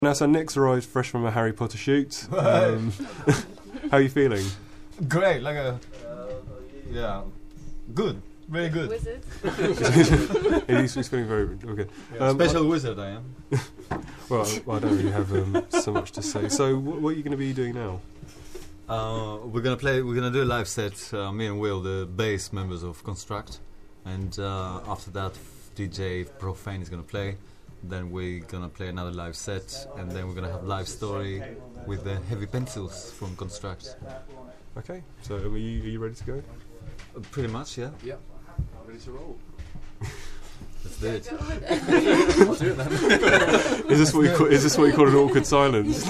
Now, so Nick's arrived fresh from a Harry Potter shoot. How are you feeling? Great, yeah, good, very good. Wizard. He's feeling very okay. Yeah, special wizard I am. Well, I don't really have so much to say. So, what are you going to be doing now? We're gonna do a live set. Me and Will, the bass members of Construct, and after that, DJ Profane is gonna play. Then we're gonna play another live set, and then we're gonna have live story with the Heavy Pencils from Construct. Okay, so are you ready to go? Pretty much, yeah. Yeah. Ready to roll. Let's do it. I'll do it then. Is this what you call an awkward silence?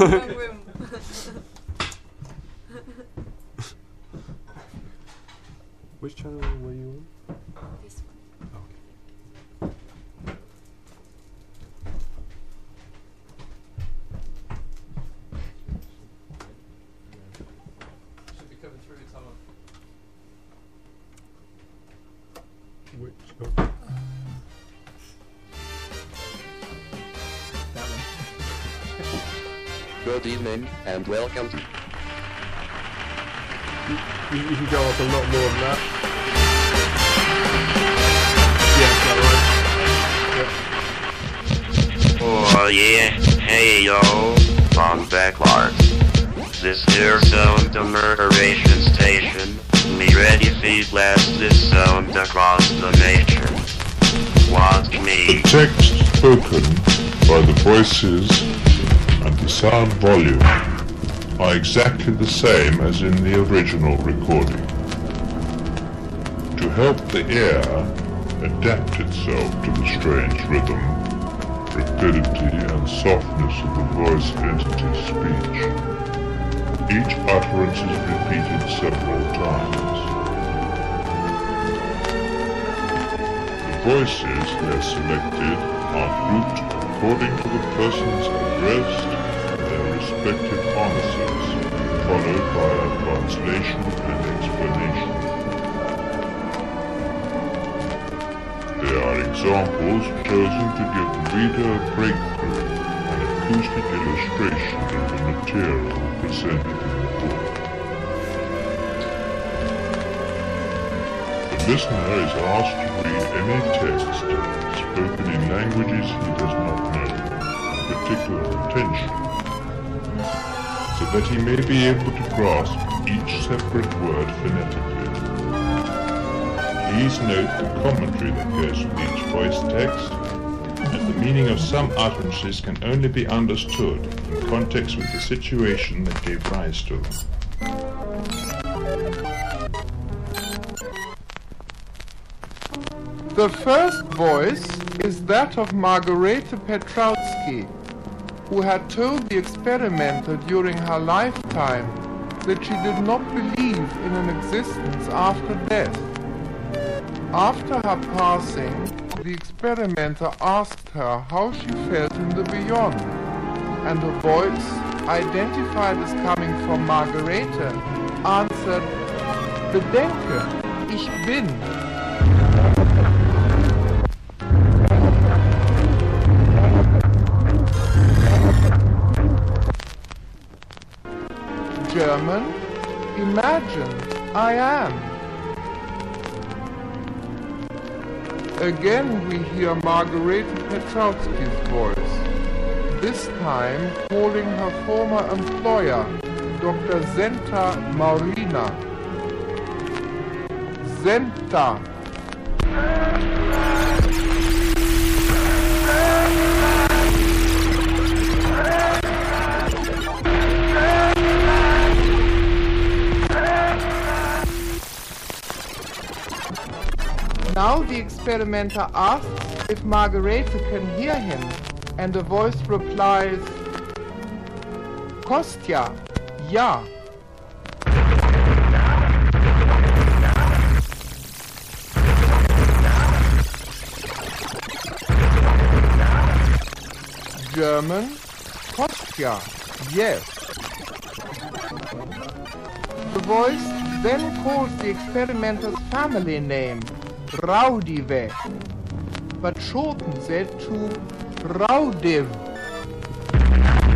Which channel were you on? This one. Okay. Should be coming through some of. Which? Oh. That one. Good evening, and welcome to... You can go up a lot more than that. Yeah, is that right? Yep. Oh yeah, hey yo, I'm Backlard. This here sound the murderation station. Me ready to blast this sound across the nation. Watch me. The text spoken by the voices and the sound volume are exactly the same as in the original recording. To help the ear adapt itself to the strange rhythm, rapidity and softness of the voice entity's speech, each utterance is repeated several times. The voices here selected are grouped according to the person's address and their respective answers, followed by a translation and explanation. They are examples chosen to give the reader a breakthrough and acoustic illustration of the material presented in the book. The listener is asked to read any text spoken in languages he does not know, with particular attention, so that he may be able to grasp each separate word phonetically. Please note the commentary that goes with each voice text, and the meaning of some utterances can only be understood in context with the situation that gave rise to them. The first voice is that of Margarete Petrowski, who had told the experimenter during her lifetime that she did not believe in an existence after death. After her passing, the experimenter asked her how she felt in the beyond, and a voice, identified as coming from Margarete, answered, "Bedenke, ich bin." German, imagine, I am. Again we hear Margarete Petrowski's voice, this time calling her former employer, Dr. Zenta Maurina. Zenta. Now the experimenter asks if Margarete can hear him, and a voice replies, "Kostja, ja." German, Kostja, yes. The voice then calls the experimenter's family name, Raudive, but shortens it to Raudiv.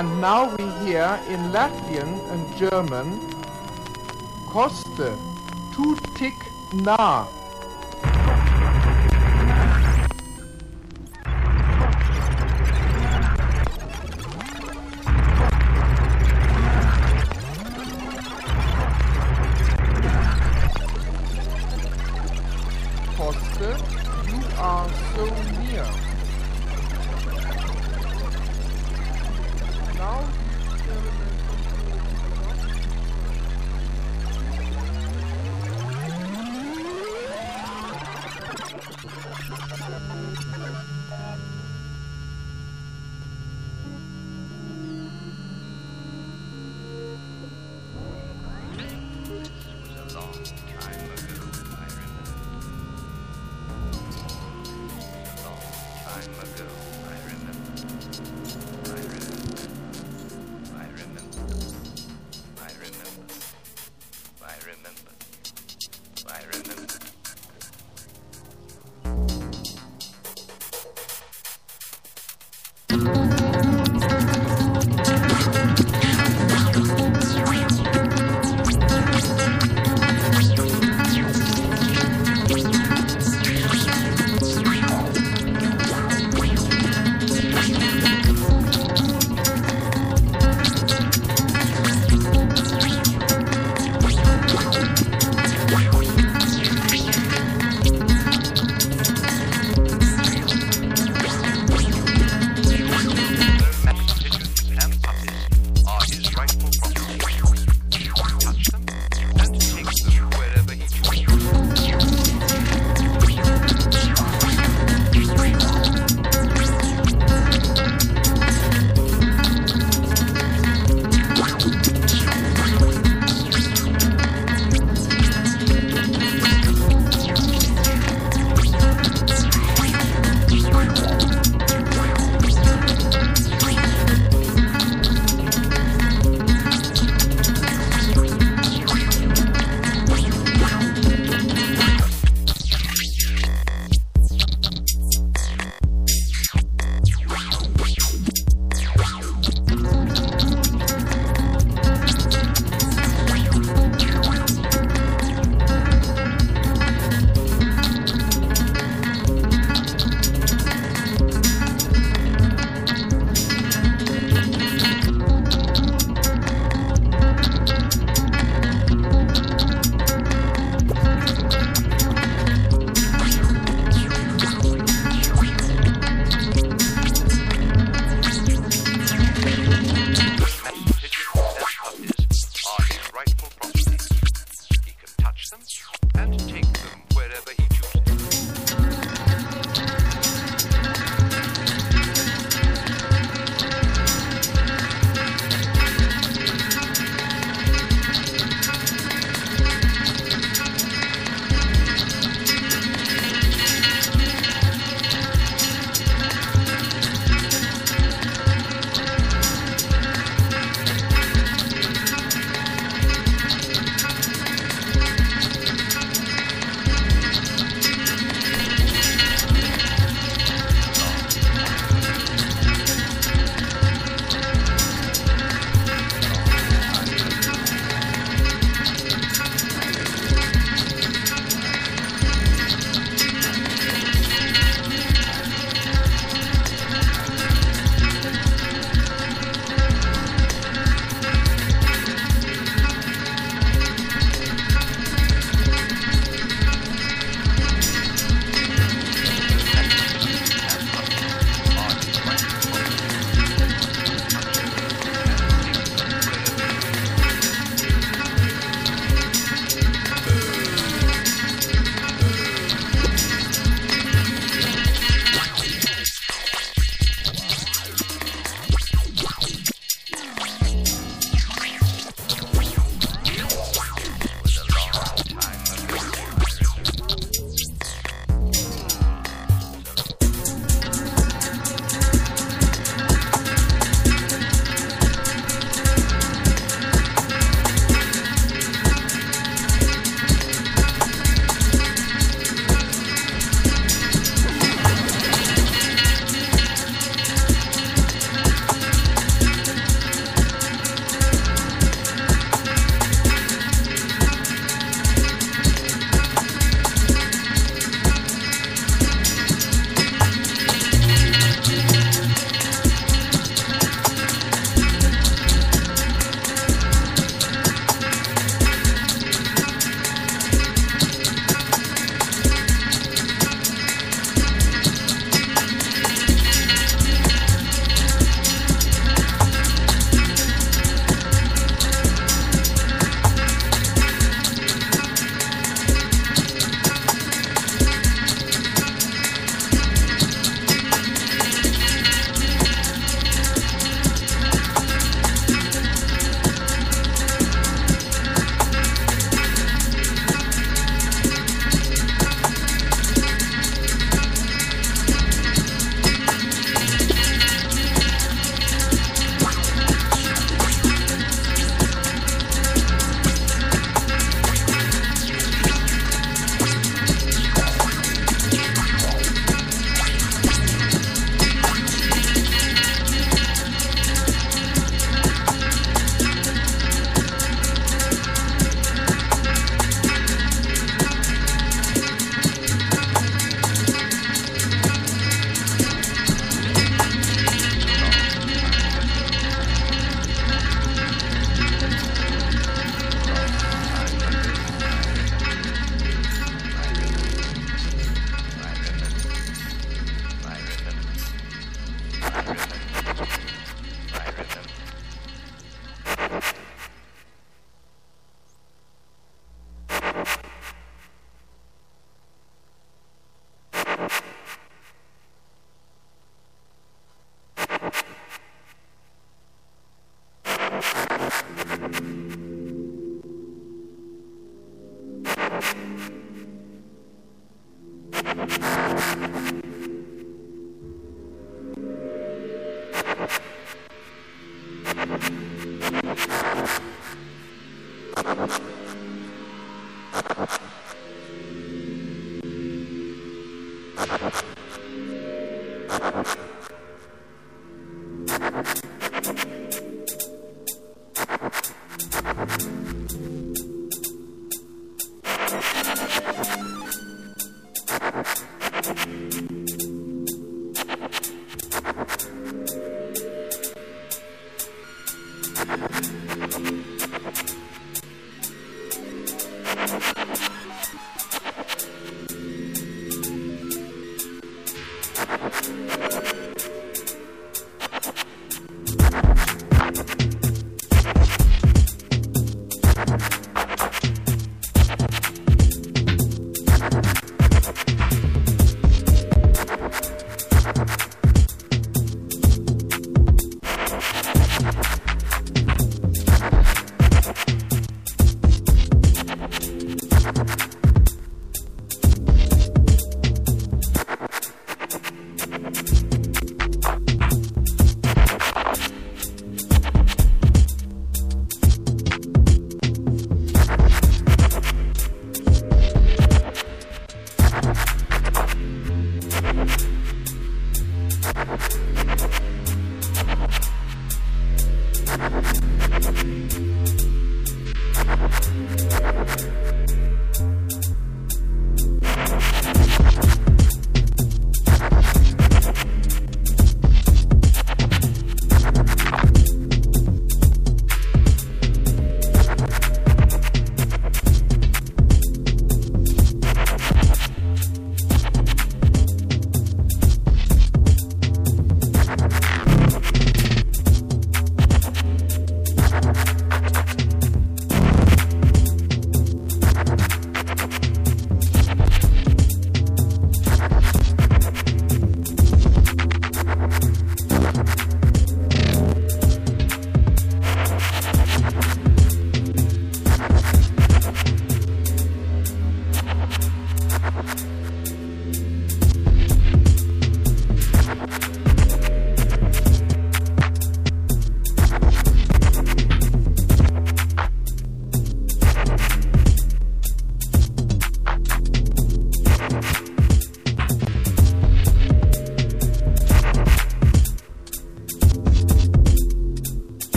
And now we hear in Latvian and German, koste, tu tik nah. Koste, you are so near. Now the experiment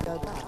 go back.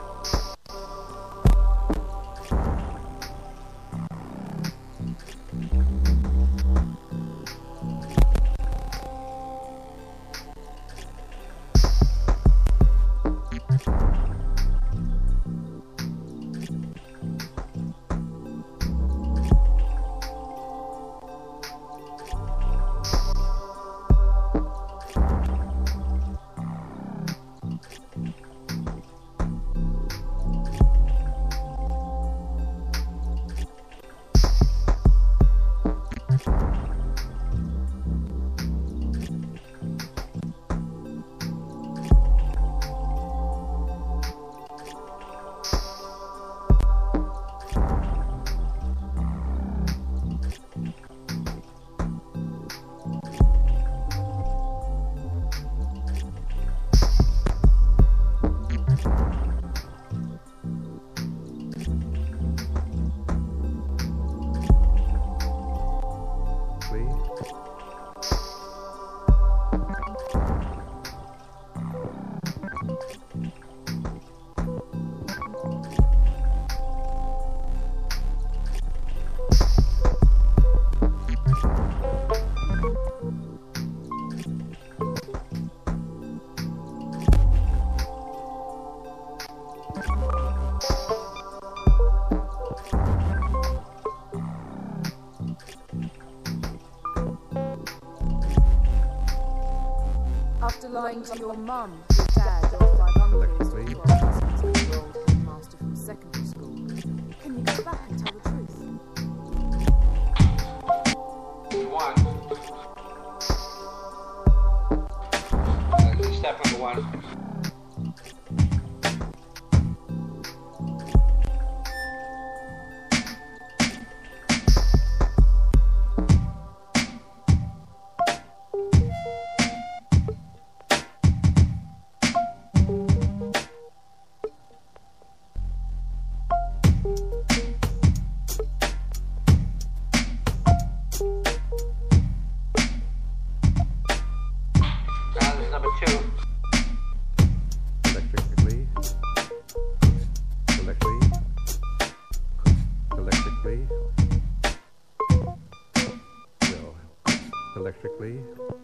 After lying to your mum, your dad, your 5 uncles, or 12 cousins, and your old headmaster from secondary school, can you go back and tell the truth? One. Step number one. Electrically.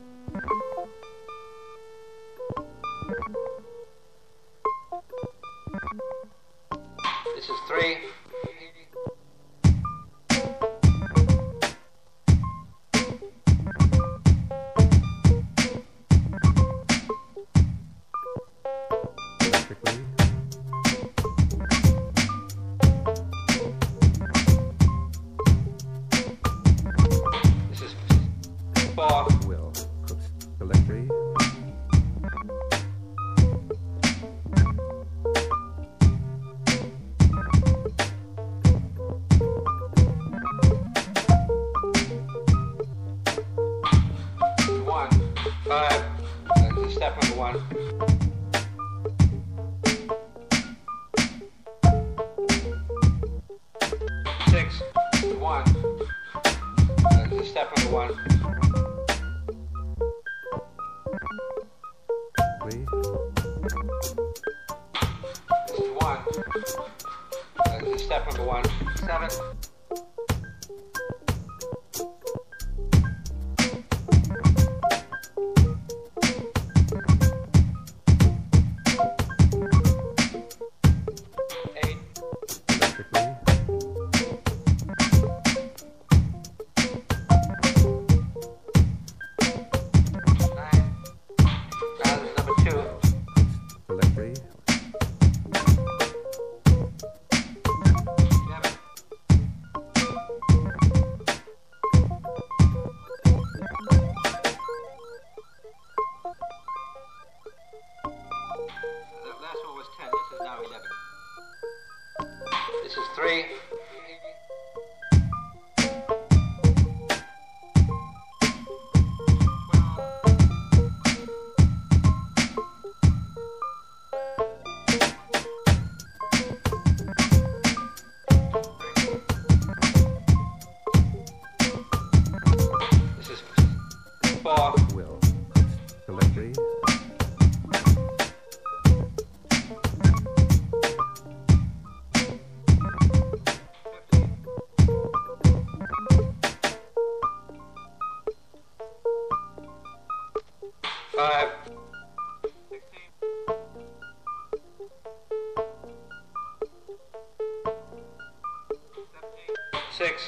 This is 3. Step number one. Six, one. Step number one. Please. This is 1. Step number 1. 7. This is 3. This is 4. Will. Collectively. 6.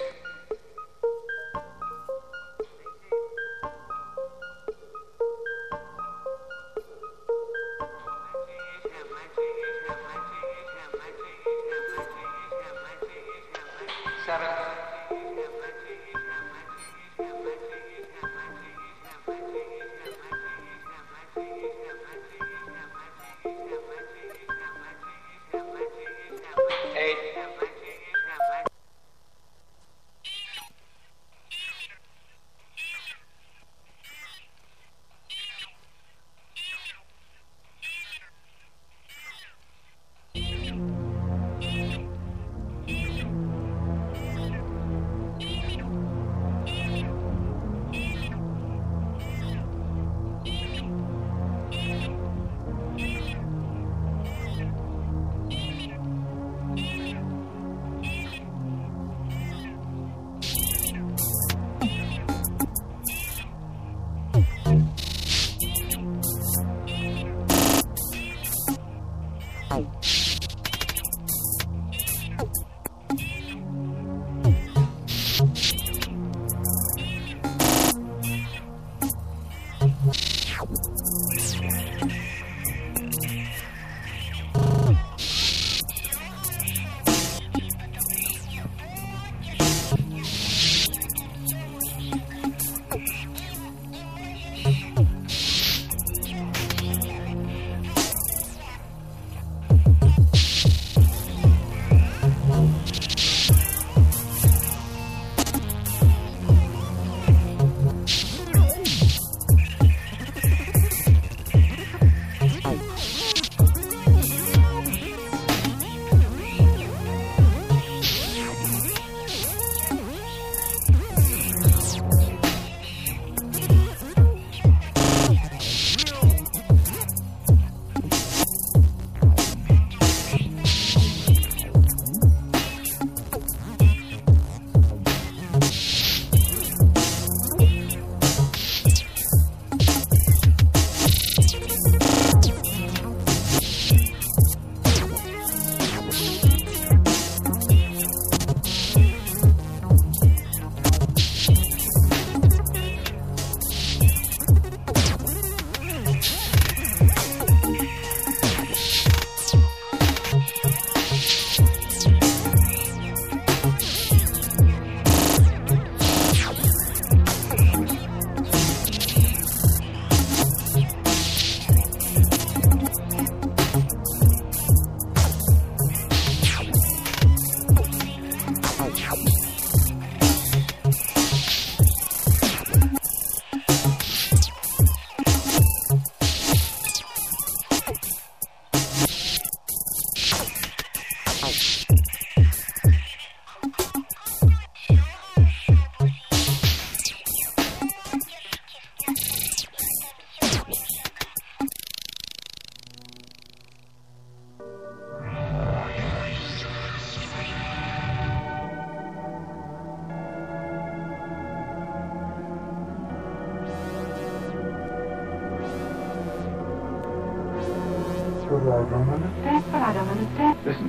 Listen,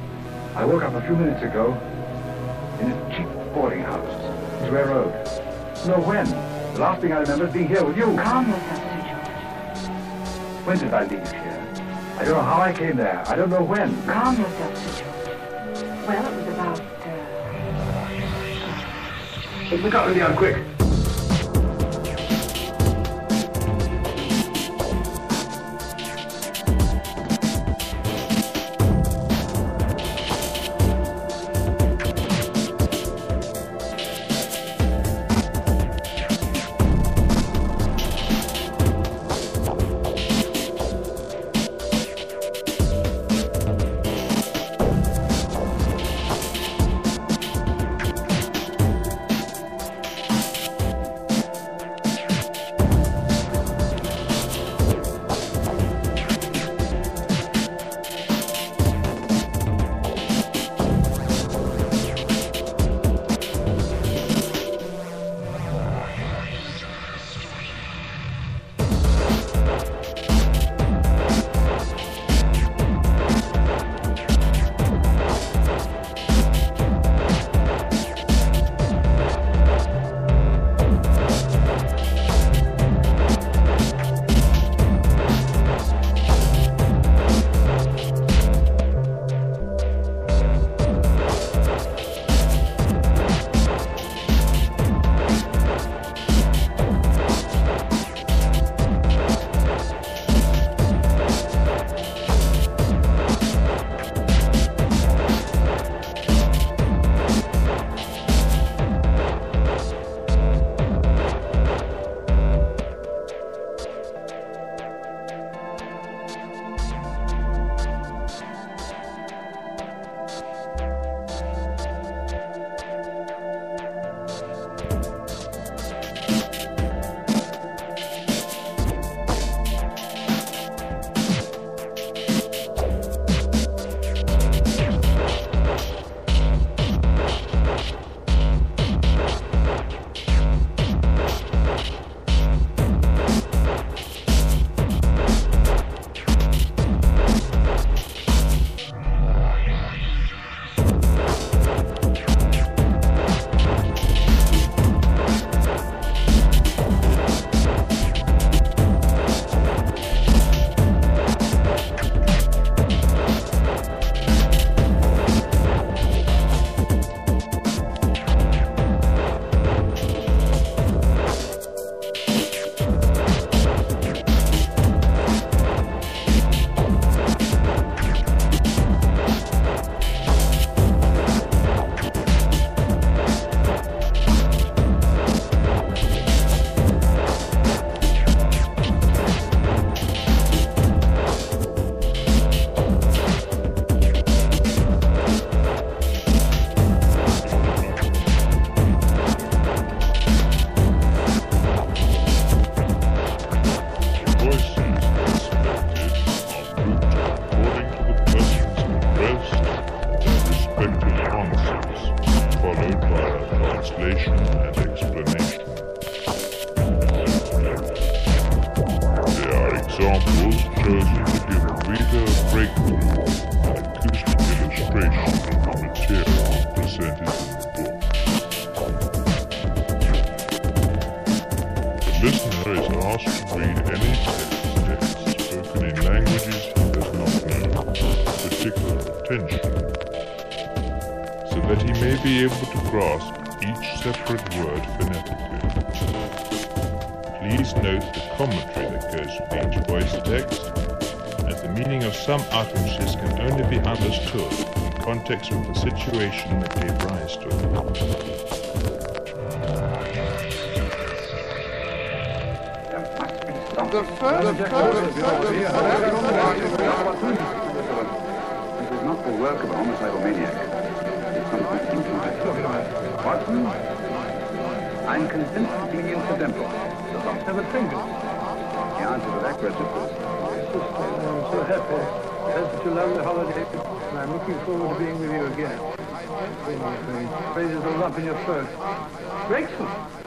I woke up a few minutes ago in a cheap boarding house, Square Road. No, when? The last thing I remember is being here with you. Calm yourself, Sir George. When did I leave here? I don't know how I came there. I don't know when. Calm yourself, Sir George. Well, it was about, We got really on quick. translation and explanation. There are examples chosen to give the reader a breakthrough, an acoustic illustration of the material presented in the book. The listener is asked to read any text spoken in languages he does not know with particular attention, so that he may be able to grasp each separate word phonetically. Please note the commentary that goes with each voice text, as the meaning of some utterances can only be understood in context with the situation that gave rise to it. The first This is not the work of a homicidal maniac. It's something Watson, I'm convinced to be incidental. The answer to that question is I'm so happy. Had such a lovely holiday, and I'm looking forward to being with you again. Phrases all up in your throat. Grateful.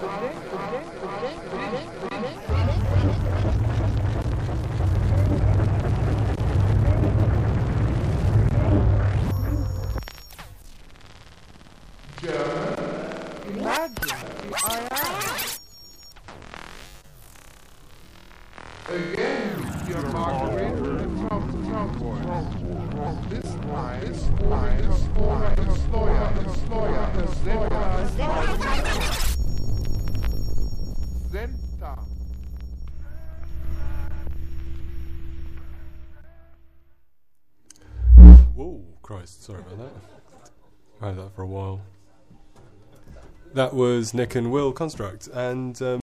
Imagine I am. Again, your Margarita Petrowski. This time, Zenta. Whoa, Christ, sorry about that. I had that for a while. That was Nick and Will Construct, and